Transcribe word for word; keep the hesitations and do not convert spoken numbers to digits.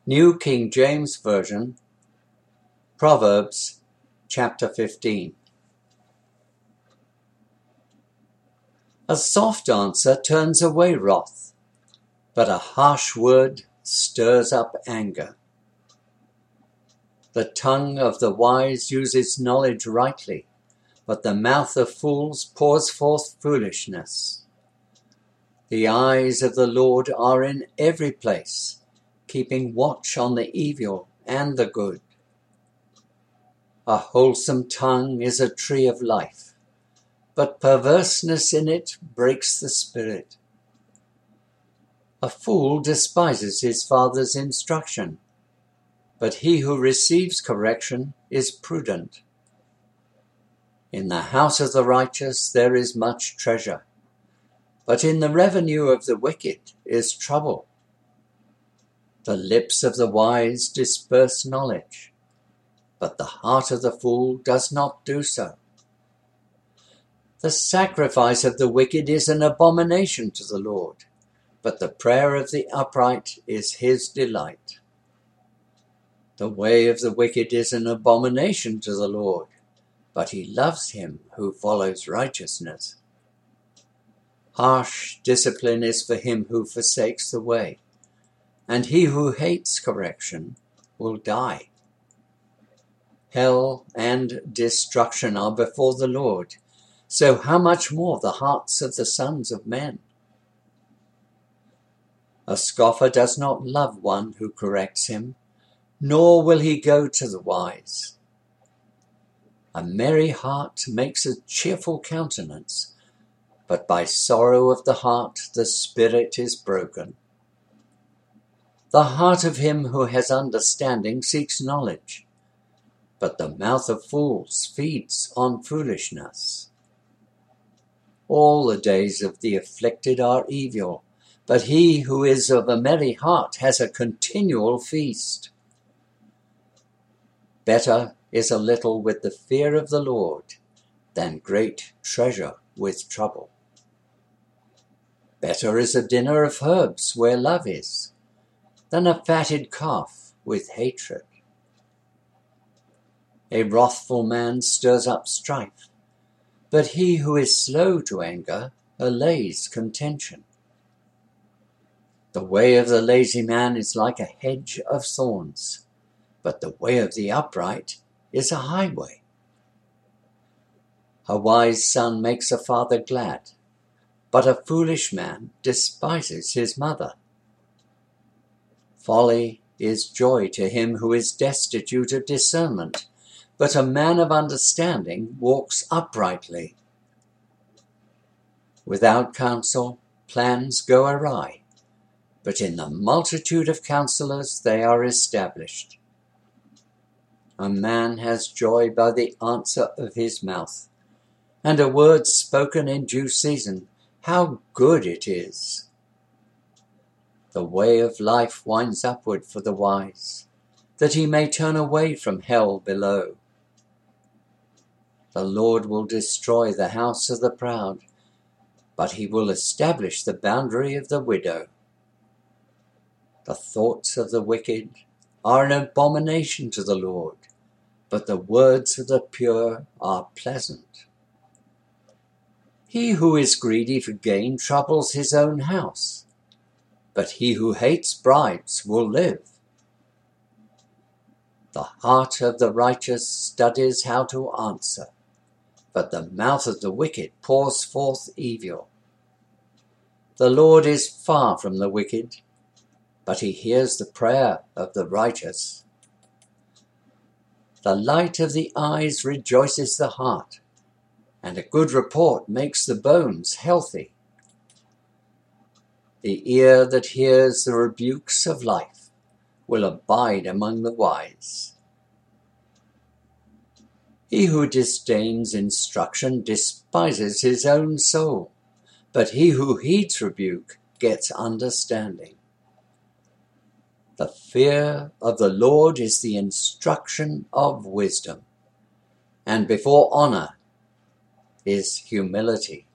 New King James Version, Proverbs chapter fifteen. A soft answer turns away wrath, but a harsh word stirs up anger. The tongue of the wise uses knowledge rightly, but the mouth of fools pours forth foolishness. The eyes of the Lord are in every place, keeping watch on the evil and the good. A wholesome tongue is a tree of life, but perverseness in it breaks the spirit. A fool despises his father's instruction, but he who receives correction is prudent. In the house of the righteous there is much treasure, but in the revenue of the wicked is trouble. The lips of the wise disperse knowledge, but the heart of the fool does not do so. The sacrifice of the wicked is an abomination to the Lord, but the prayer of the upright is his delight. The way of the wicked is an abomination to the Lord, but he loves him who follows righteousness. Harsh discipline is for him who forsakes the way, and he who hates correction will die. Hell and destruction are before the Lord, so how much more the hearts of the sons of men? A scoffer does not love one who corrects him, nor will he go to the wise. A merry heart makes a cheerful countenance, but by sorrow of the heart the spirit is broken. The heart of him who has understanding seeks knowledge, but the mouth of fools feeds on foolishness. All the days of the afflicted are evil, but he who is of a merry heart has a continual feast. Better is a little with the fear of the Lord than great treasure with trouble. Better is a dinner of herbs where love is, than a fatted calf with hatred. A wrathful man stirs up strife, but he who is slow to anger allays contention. The way of the lazy man is like a hedge of thorns, but the way of the upright is a highway. A wise son makes a father glad, but a foolish man despises his mother. Folly is joy to him who is destitute of discernment, but a man of understanding walks uprightly. Without counsel, plans go awry, but in the multitude of counselors they are established. A man has joy by the answer of his mouth, and a word spoken in due season, how good it is! The way of life winds upward for the wise, that he may turn away from hell below. The Lord will destroy the house of the proud, but he will establish the boundary of the widow. The thoughts of the wicked are an abomination to the Lord, but the words of the pure are pleasant. He who is greedy for gain troubles his own house, but he who hates bribes will live. The heart of the righteous studies how to answer, but the mouth of the wicked pours forth evil. The Lord is far from the wicked, but he hears the prayer of the righteous. The light of the eyes rejoices the heart, and a good report makes the bones healthy. The ear that hears the rebukes of life will abide among the wise. He who disdains instruction despises his own soul, but he who heeds rebuke gets understanding. The fear of the Lord is the instruction of wisdom, and before honor is humility.